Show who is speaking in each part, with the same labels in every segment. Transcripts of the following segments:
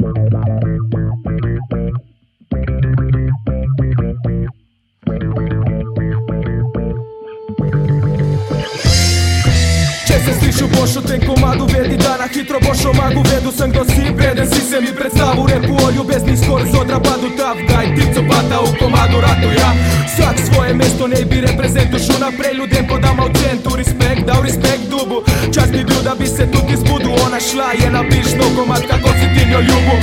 Speaker 1: Če se sliši boš o tem komadu, vedi da na hitro boš o magu. Vedel sem kdo si, preden si se mi predstavil. Repu o ljubezni skoraj z odra padu tav gaj, tipco pata v komadu ratu, ja. Vsak svoje mesto nej bi reprezentu šel naprej, ljudem podam avcentu respekt, dal respekt dubu. Čas bi bil da bi se tudi zbudil, ona šla je na pišno komad, kako si ti njo ljubu.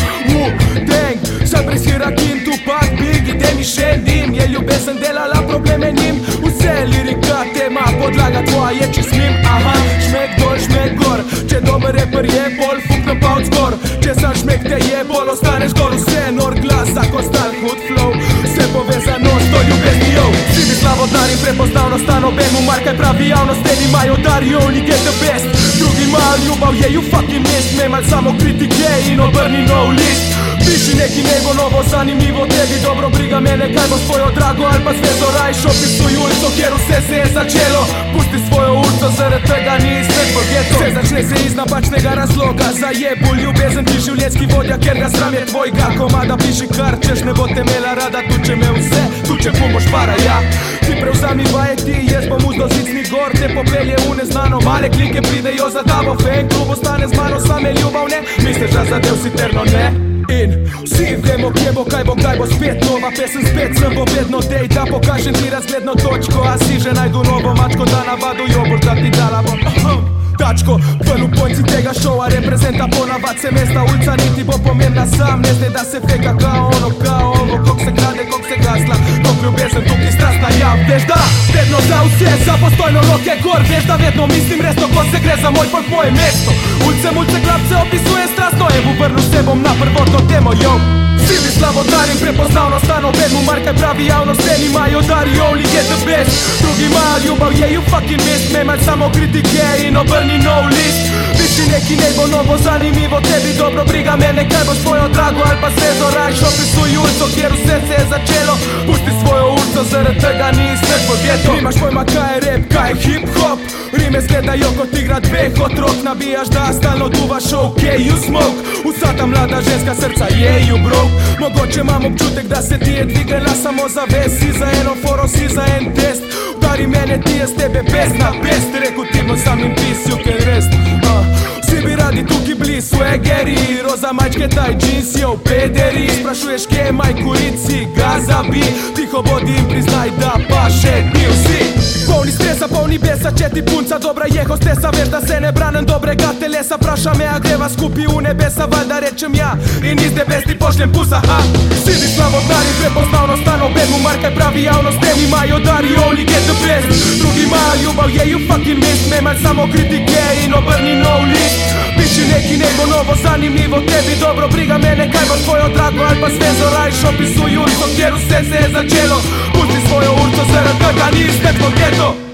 Speaker 1: Deng, sad brez hirakin, Tupac, Biggie, Demi, Shendim. Je ljubezen delala probleme njim, vse lirika, tema, podlaga tvoja je, če smim. Aha, šmek dol, šmek gor, če dober reper je bol, fuknem pa od zgor. Če sam šmek te je bol, ostaneš gor. Vse nor glas, zakostal, hud flow, vse povezano s to ljubezni, yo. Vsi bi slavodnar in prepoznavno stan obemu, markaj pravi javnost, eni imajo dar, you only get the best. Drugi imajo ljubav, je you fucking mist, memal samo kritike in obrni nov list. Piši neki nego novo, zanimivo, tebi dobro briga mene, kaj bo s tvojo drago ali pa zvezo. Rajš opisuj ulico, kjer vse se je začelo. Pusti svojo ulico, zaradi tega ni svet v geto. Vse začne se iz napačnega razloga, zajebu ljubezen ti življenjski vodja, ker ga sram je tvojega komada. Piši kar češ, ne bo te imela rada, tuče me vse, tuče pomoč para, ja. Ti prevzami vajeti, jaz bom uzdo zicni gor, te popelje v neznano. Male klike pridejo za tabo, fan klub ostane z mano, same ljubav ne. Misliš da zadev si terno ne? In vsi vemo kje bo, kaj bo spet nova pesem, spet sem bo vedno dej, da pokažem ti razgledno točko. A si že najdu novo mačko, da navadu jogurt, da ti dala bom tačko. Ven v ponci tega šova reprezenta ponavad se mesta, ulica niti bo pomembna, sam ne zne da se feka kao ono, kog se krade, kog se gasla, kog ljubezen tukaj strastna, ja. Veš da, vedno za vse, za postojno roke gor, veš da vedno mislim resno, ko se gre za moj folk, moje mesto. Ulice, klapce opisuje strastno, evo vrnu se bom na prvotno temo, yo. Vsi bi slavodar in prepoznavno stan obemu, markaj pravi javnost, eni imajo dar, you only get the best. Drugi imajo ljubav, je you fucking mist, memal samo kritike in obrni nov list. Piši neki nego novo, zanimivo, tebi dobro briga mene, kaj bo s tvojo drago ali pa zvezo. Rajš opisuj ulico, kjer vse se je začelo. Pusti svojo ulico, zaradi tega ni svet v geto. Nimaš pojma kaj je rap, kaj je hip hop, rime zgledajo kot igra dveh otrok. Nabijaš da stalno duvaš, ok, you smoke. Vsa ta mlada ženska srca je you broke. Mogoče imam občutek da se ti je dvignila samo zavest. Si za eno foro, si za en test. Udari mene, ti je s tebe best na best. Reku ti bo sam in peace, you can rest. Vsi bi radi tukaj bili swaggeri, roza majčke, taj jeans, yo, pederi. Sprašuješ kje je maj kurici, gaza bi, tiho bodi in priznaj da pa še ti vsi. Polni stresa, polni besa, če ti punca dobra je hostesa. Veš da se ne branem dobrega telesa, praša me a greva skupi v nebesa. Valjda rečem ja in iz nebes ti pošljem pusa, ha. Vsi bi slavodar in prepoznavno stan obemu, markaj pravi javnost, eni imajo dar, you only get the best. Drugi imajo ljubav, je you fucking mist, memal samo kritike in obrni nov list. Piši neki nego novo, zanimivo, tebi dobro briga mene, kaj bo s tvojo drago ali pa zvezo. Rajš opisuj ulico, kjer vse se je začelo. Pusti svojo ulico, zaradi tega ni svet v geto.